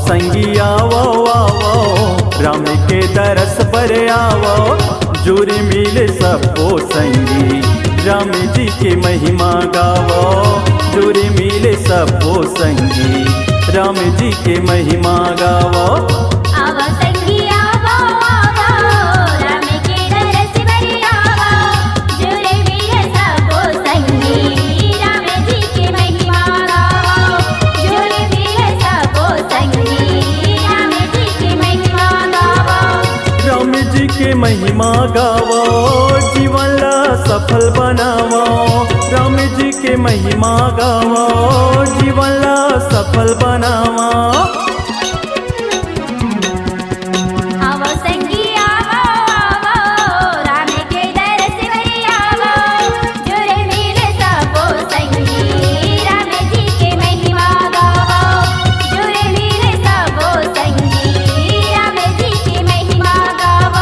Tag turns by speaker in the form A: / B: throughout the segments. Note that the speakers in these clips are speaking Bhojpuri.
A: संगी आवो आवो, राम के दरस पर आवो, जुर्म मिले सबको संगी, राम जी के महिमा गावो, जुर्म मिले सबको संगी, राम जी के महिमा गावो।
B: आवो संगी आवो आवो, राम के दरस पर आवो, जुर्म मिले सबको संगी, राम जी के महिमा गावो, जुर्म मिले सबको संगी, राम जी के महिमा गावो।
A: राम जी के महिमा गावो, जीवन ला सफल बनावो, राम जी के महिमा गावो, जीवन ला सफल बनावो।
B: आवो संगी आवो आवो, राम के दरस पर आवो, जुर्म मिले सबको संगी, राम जी के महिमा गावो, जुर्म मिले सबको संगी, राम जी के महिमा गावो।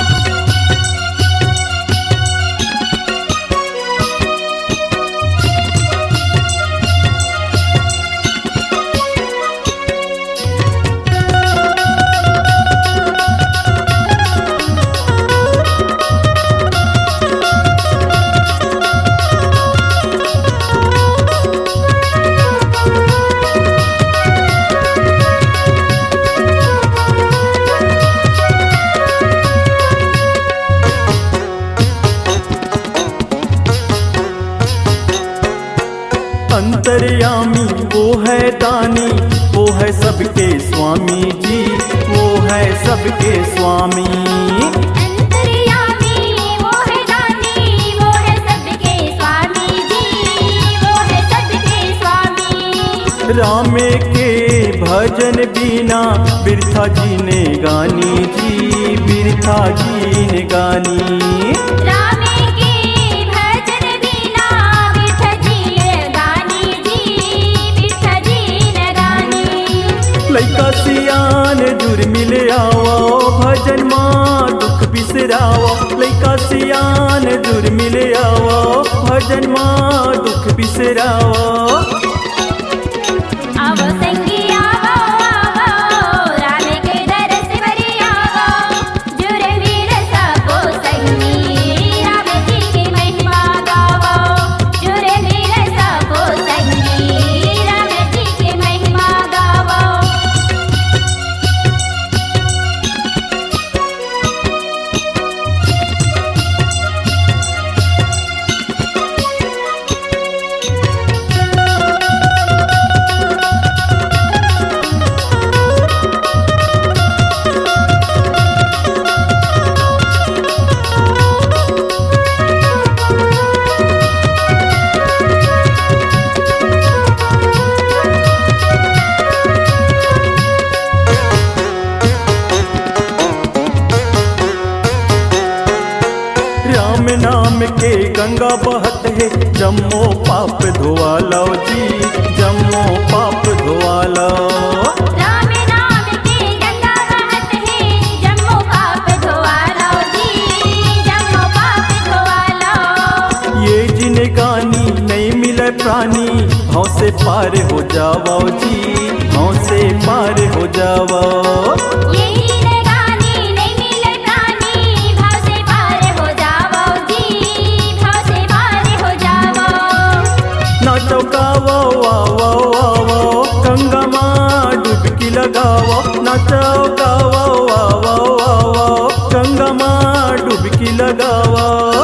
A: अंतर्यामी वो है दानी, वो है सबके स्वामी जी, वो है सबके स्वामी।
B: अंतर्यामी वो है दानी, वो है सबके स्वामी जी, वो है सबके स्वामी।
A: राम के भजन बिना बिरथा जी ने गानी जी, बिरथा जी ने गानी।
B: राम के भजन बिना बिरथा जी ने गानी जी, बिरथा जी ने गानी।
A: लइका सियान जुर्म मिले आवो, भजन माँ दुख बिसरावो, लइका सियान जुर्म मिले आवो, भजन माँ दुख बिसरावो।
B: आवो संगी आवो आवो, राम के दरस पर आवो, जुर्म मिले सबको संगी, राम जी के महिमा गावो, जुर्म मिले सबको संगी, राम जी के महिमा गावो।
A: राम नाम के गंगा बहत है, जम्मो पाप धोआ लो जी, जम्मो पाप धोआ लो।
B: राम नाम के गंगा बहत है, जम्मो पाप धोआ लो जी, जम्मो पाप धोआ लो।
A: ये जिन गानी नहीं मिले प्राणी, भाव से पार हो जाओ जी, भाव से पार हो जाओ।
B: यही गानी नहीं मिले प्राणी, भाव से पार हो जाओ जी, भाव से पार हो जाओ।
A: नाचो गावो आवो आवो, गंगा माँ डुबकी लगाओ, नाचो गावो आवो आवो, गंगा माँ डुबकी लगाओ।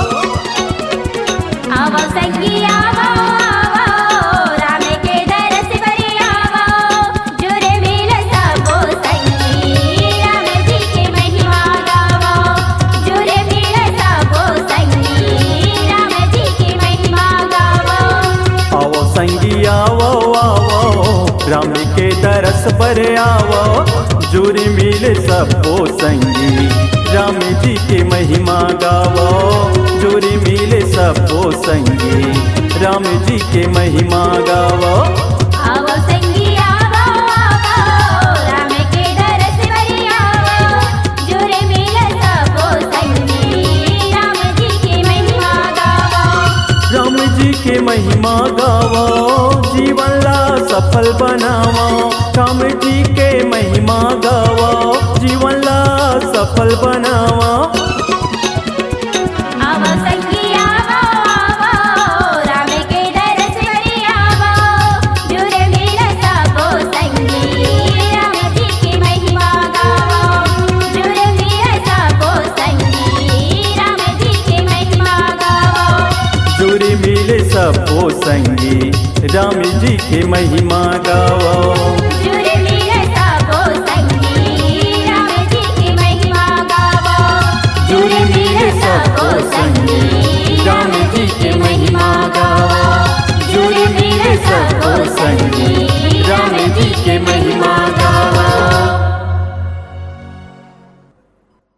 B: आवो संगी आवो आवो, राम के दरस पर आवो, जुर्म मिले सबको संगी, राम जी के महिमा गावो, जुर्म मिले सबको संगी, राम जी के महिमा गावो।
A: आवो संगी आवो आवो, राम के दरस पर आवो, जुर्म मिले सबको संगी, राम जी के महिमा गावो, जुर्म मिले सबको संगी, राम जी के महिमा गावो।
B: आवो संगी आवो आवो, राम के दरस पर आवो, जुर्म मिले सबको संगी, राम जी के महिमा गावो,
A: राम जी के महिमा गावो, जीवन ला सफल बनावो, राम जी के महिमा राम जी के महिमा गावो।
B: जुर